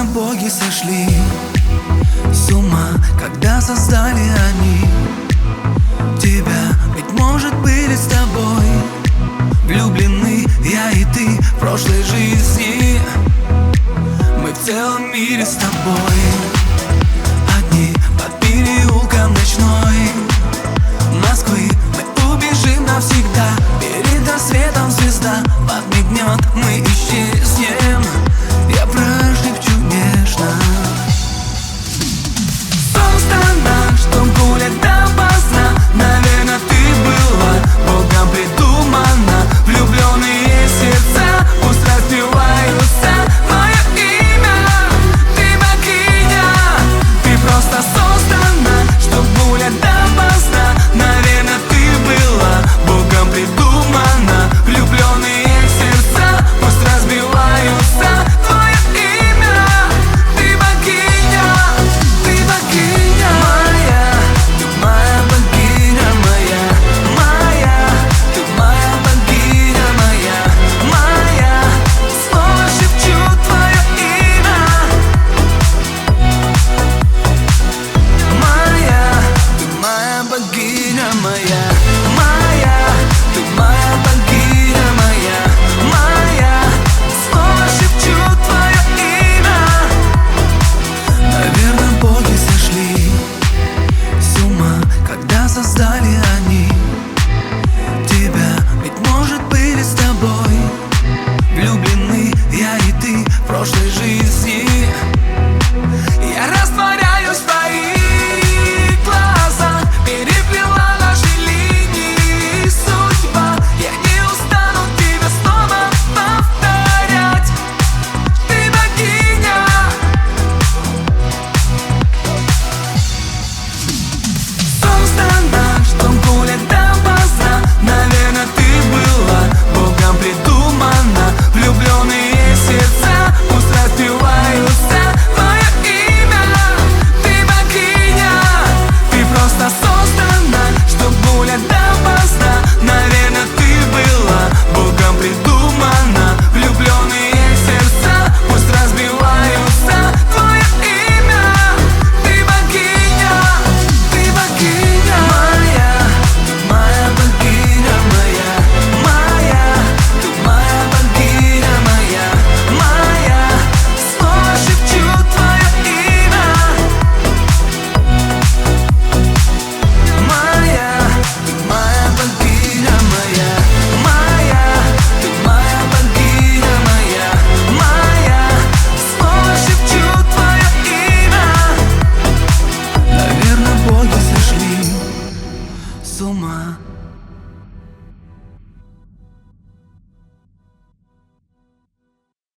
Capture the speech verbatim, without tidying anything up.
Наверно, боги сошли с ума, когда создали они тебя. Ведь, может, были с тобой влюблены я и ты в прошлой жизни. Мы в целом мире с тобой одни под переулком ночной Москвы. Мы убежим навсегда, перед рассветом звезда подмигнет, мы исчезнем. Я прошепчу нежно: солнце, чтоб гулять допоздна. Наверно, ты была Богом придумана. Влюбленные сердца пусть разбиваются. Мое имя, ты богиня. Ты просто создана, чтоб гулять допоздна. Наверно, ты была Богом придумана. Влюбленные сердца пусть разбиваются. Твое имя, ты богиня. Ты богиня моя, ты моя богиня моя. Моя, ты моя богиня моя. Моя, снова шепчу твое имя. Моя, ты моя богиня моя. Моя, ты моя богиня моя. Моя, снова шепчу твое имя. Наверно, боги сошли с ума, когда создали они тебя. Ведь, может, были с тобой влюблены я и ты в прошлой жизни. Я растворяюсь в твоих глазах, переплела наши линии судьба. Я не устану тебе снова повторять: ты богиня. Создана, чтоб гулять допоздна. Наверно, ты была Богом придумана. Влюбленные сердца пусть разбиваются. Твое имя, ты богиня. Ты просто создана, чтоб гулять допоздна. Наверно, ты была Богом придумана. Влюбленные сердца пусть разбиваются. Твое имя, ты богиня. Ты богиня моя, ты моя богиня моя. Моя, ты моя богиня моя. Моя, снова шепчу твое имя. Моя, ты моя богиня моя. Моя, ты моя богиня моя. Моя, снова шепчу твое имя. Наверно, боги сошли с ума,